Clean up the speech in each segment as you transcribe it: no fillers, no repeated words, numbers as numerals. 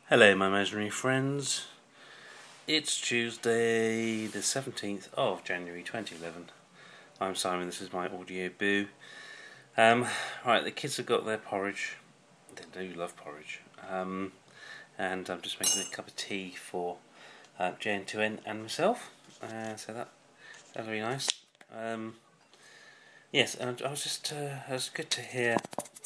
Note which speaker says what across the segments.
Speaker 1: Hello, my imaginary friends. It's Tuesday, the 17th of January 2011. I'm Simon, this is my audio boo. Right, the kids have got their porridge. They do love porridge. And I'm just making a cup of tea for JN2N and myself. So that's very nice. Yes, and I was just, it was good to hear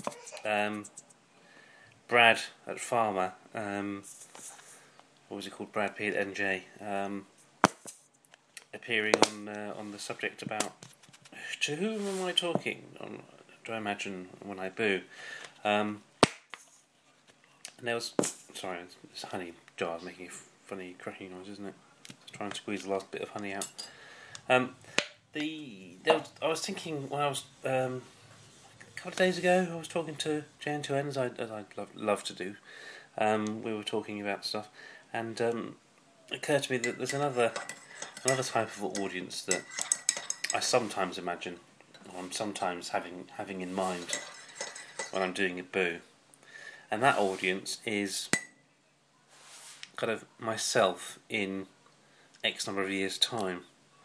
Speaker 1: Brad at Farmer, what was it called, Brad P at NJ, appearing on the subject about to whom am I talking? Do I imagine when I boo? And there was this honey jar making a funny cracking noise, isn't it? Try and squeeze the last bit of honey out. I was thinking when I was a couple of days ago, I was talking to JN2N as I'd love to do. We were talking about stuff, and it occurred to me that there's another type of audience that I sometimes imagine, or I'm sometimes having in mind when I'm doing a boo, and that audience is kind of myself in X number of years' time,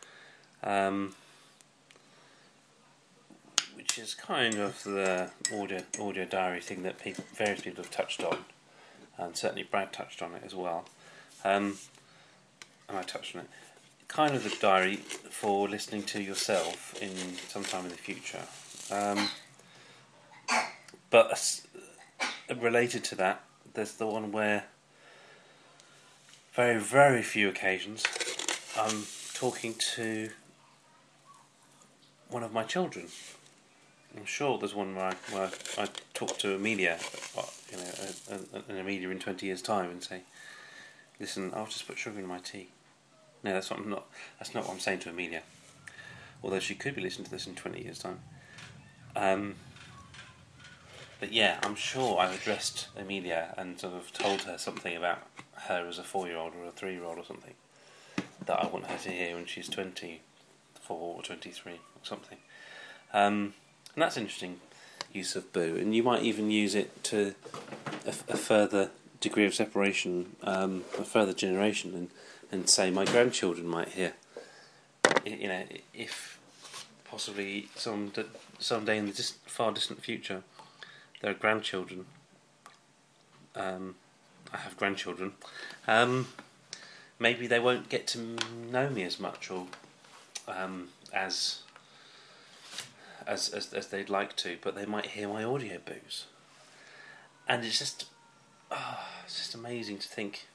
Speaker 1: which is kind of the audio diary thing that various people have touched on, and certainly Brad touched on it as well, and I touched on it. Kind of the diary for listening to yourself in sometime in the future, but related to that, there's the one where very, very few occasions I'm talking to one of my children. I'm sure there's one where I talk to Amelia, an Amelia in 20 years' time, and say, "Listen, I'll just put sugar in my tea." No, that's not what I'm saying to Amelia. Although she could be listening to this in 20 years' time. But yeah, I'm sure I've addressed Amelia and sort of told her something about her as a 4-year-old or a 3-year-old or something that I want her to hear when she's 24 or 23 or something. And that's an interesting use of boo. And you might even use it to a further degree of separation, a further generation, and say my grandchildren might hear, if possibly someday in the far distant future there are grandchildren. I have grandchildren. Maybe they won't get to know me as much or as they'd like to, but they might hear my audio boos, and it's just amazing to think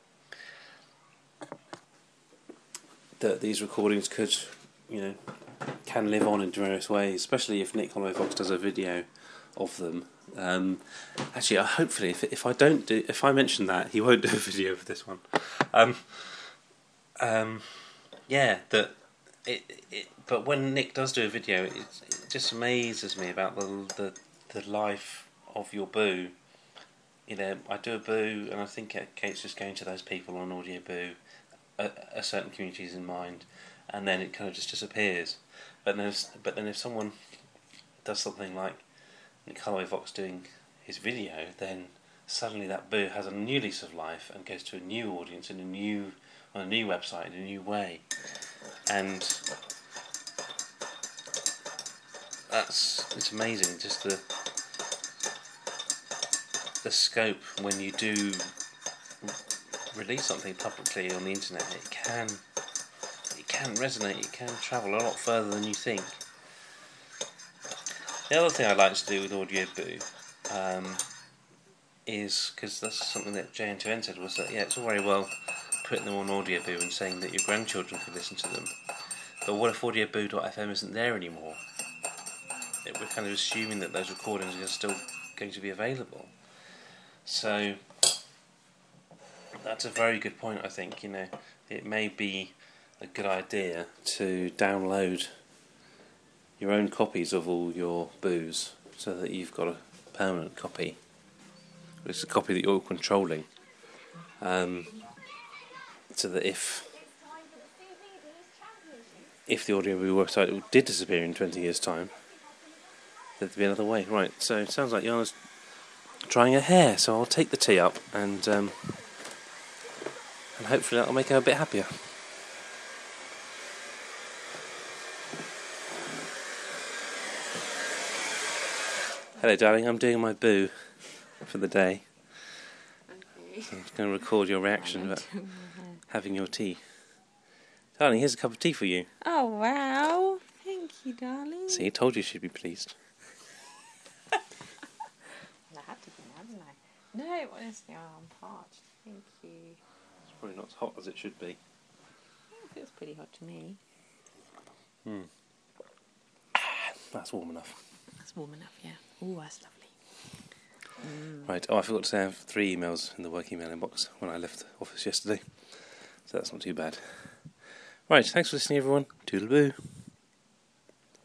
Speaker 1: that these recordings can live on in various ways, especially if Nick Holloway-Fox does a video of them. Actually, hopefully, if I mention that, he won't do a video of this one. But when Nick does do a video, it just amazes me about the life of your boo. I do a boo, and I think it's just going to those people on Audio Boo, a certain communities in mind, and then it kind of just disappears. But then if someone does something like Nick Holloway-Fox doing his video, then suddenly that boo has a new lease of life and goes to a new audience and on a new website in a new way, and it's amazing just the scope when you do release something publicly on the internet. It can resonate, it can travel a lot further than you think. The other thing I like to do with Audio Boo is, because that's something that JN2N said, was that it's all very well putting them on Audio Boo and saying that your grandchildren could listen to them, but what if audioboo.fm isn't there anymore? We're kind of assuming that those recordings are still going to be available. So that's a very good point, I think. It may be a good idea to download your own copies of all your boos so that you've got a permanent copy. It's a copy that you're controlling. So that if the Audio Boo website did disappear in 20 years' time, there'd be another way. Right, so it sounds like Jana's drying her hair. So I'll take the tea up and hopefully that'll make her a bit happier. Hello, darling. I'm doing my boo for the day.
Speaker 2: Okay.
Speaker 1: So I'm going to record your reaction about having your tea. Darling, here's a cup of tea for you.
Speaker 2: Oh, wow. Thank you, darling.
Speaker 1: See, I told you she'd be pleased.
Speaker 2: I had to be, hadn't I? No, honestly, I'm parched. Thank you.
Speaker 1: It's probably not as hot as it should be.
Speaker 2: It feels pretty hot to me.
Speaker 1: That's warm enough.
Speaker 2: That's warm enough, yeah. Ooh, that's lovely.
Speaker 1: Right, I forgot to say I have 3 emails in the work email inbox when I left the office yesterday. So that's not too bad. Right, thanks for listening, everyone. Toodle-boo.